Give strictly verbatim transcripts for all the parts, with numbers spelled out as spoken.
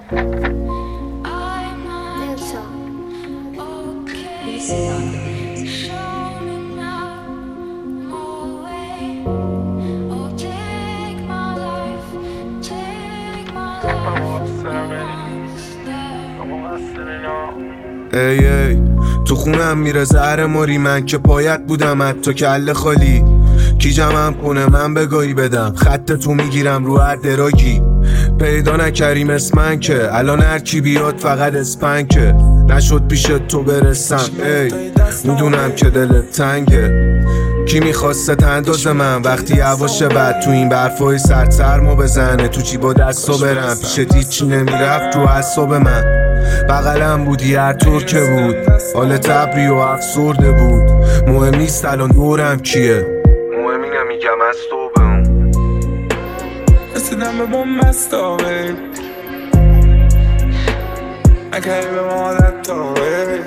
ای ای تو خونم میره زهر ماری، من که پایت بودم حتی کله خالی. کی جمعم کنه من بگاهی بدم، خط تو میگیرم رو هر دراگی. پیدا نکریم اسمن که الان هر کی بیاد فقط اسپنکه. نشد پیش تو برسم ای میدونم که دلت تنگه. کی میخواسته تنداز من وقتی هواشه بعد تو این برفای سرد سرمو بزنه. تو چی با دستو برم پیشت هیچی نمیرفت رو اعصاب من. بغلم بودی هر طور که بود، حال تبری و افسرده بود. مهم نیست الان دورم کیه، مهم اینه میگم از تو به اون. رسیدم به بوم مستاوه نکری به مادت تاوه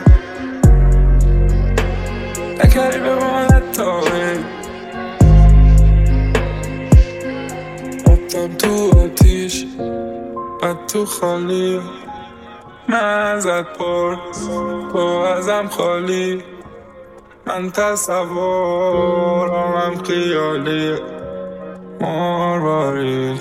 نکری به مادت تاوه افتم تو آتیش و تو خالی. من ازت پرس تو ازم خالی. من تصورم خیالی مارباری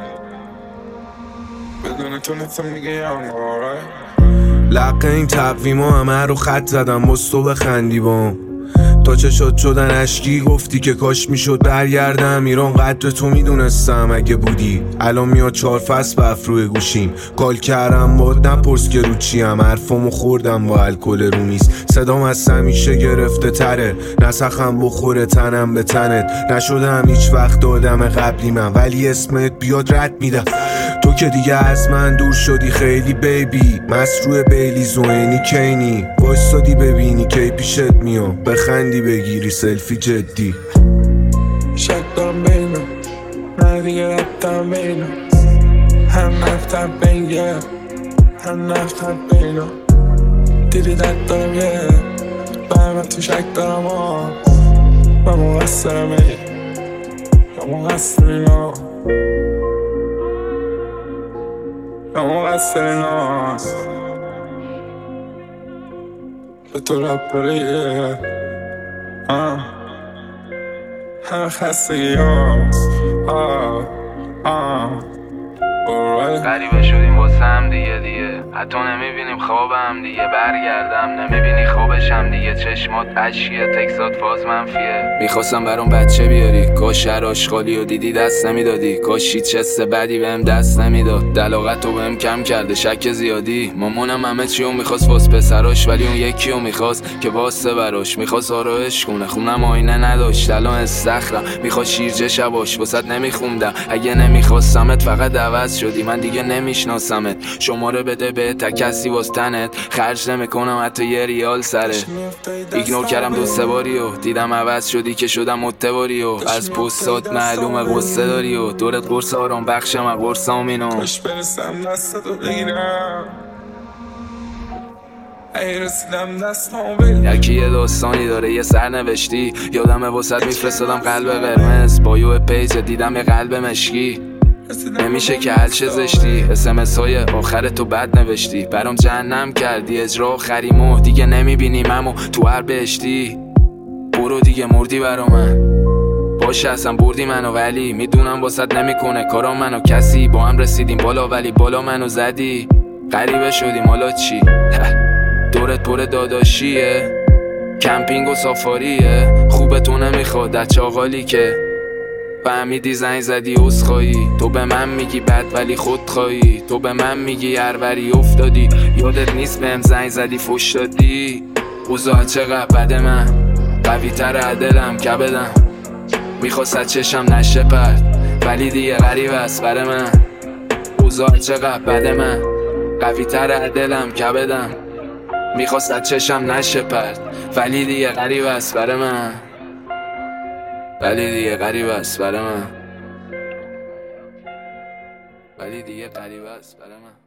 بدون تو نفهم میگه I'm alright. لقه این تقویما همه رو خط زدم باز تو بخندی بام. تا چه شد شدن اشکی گفتی که کاش میشد برگردم ایران. قدر تو میدونستم اگه بودی الان میاد چهار فصل به افروی گوشیم. کال کردم باد نپرس که رو چیم، حرفامو خوردم با الکل رو نیست. صدام از همیشه گرفته تره، نسخم بخوره تنم به تنت. نشدم هیچ وقت آدم قبلی من ولی اسمت بیاد رد میدم. تو که دیگه از من دور شدی خیلی بیبی، مصروع بیلی زوینی کینی. وایستادی ببینی کی پیشت میام بخندی بگیری سلفی جدی. شک دارم بینم نه دیگه رفتم بینم. هم نفتم بینگه هم نفتم بینم. دیدی درد دارم یه برمه تو شک دارم آه. من مقصرم ای یا مقصر اینا یا مقصر اینا به تو رب بریه همه خستگی ها غریبه شدیم واسه هم دیگه دیگه حتی نمیبینیم خواب هم دیگه. برگردم نمیبینی خوابشم دیگه. چشمات عشقیه تکسات فاز منفیه. میخواستم برام بچه بیاری کاش هر آشغالی و دیدی دست نمیدادی. کاش هیچ حس بدی بهم دست نمیداد. دلاغت رو بهم کم کرده شک زیادی. مامانم همه چیو میخواست واس پسراش ولی اون یکیو میخواست که واسه براش. میخواست آرایش کنه خونم آینه نداشت الان استخرم. میخواست شیرجه شباش واسط نمیخوندم. اگه نمیخواستمت فقط عوض شدی من دیگه نمیشناسمت. شماره بده به تا کسی واس تنت خرج نمیکنم حتی یه ریال سره. ایگنور کردم دو سه باری و دیدم عوض شدی که شدم متباری. و از پستات معلومه قصه داری و دورت قرص آرام بخشم از قرصام اینو. کاش برسم دستتو بگیرم ای رسیدم دستامو بگیرم. یکی یه داستانی داره یه سر نوشتی یادمه واسط میفرستادم قلب قرمز. با یو پیج دیدم یه قلب مشکی. نمیشه که حل شه زشتی. اسمس های آخر تو بد نوشتی برام جهنم کردی. اجرا آخریمو دیگه نمیبینیم امو تو هر بهشتی. برو دیگه مردی برا من باشه اصلا بردی منو ولی میدونم واسط نمیکنه کارا منو کسی. با هم رسیدیم بالا ولی بالا منو زدی. غریبه شدیم حالا چی دورت پر داداشیه. کمپینگ و سافاریه خوبه تو نمیخواد در چاقالی که فهمیدی زنگ زدی عذرخواهی. تو به من میگی بد ولی خودخواهی. تو به من میگی هروری افتادی یادت نیست بهم زنگ زدی فوش دادی. اوضاع چقدر بده من قوی تر عدلم کبدم. میخواست چشم نشه پرد ولی دیگه غریب است بر من. اوضاع چقدر بده من قوی تر عدلم کبدم. میخواست چشم نشه پرد ولی دیگه غریب است بر من. ولی دیگه غریب است برای من. ولی دیگه غریب است برای من.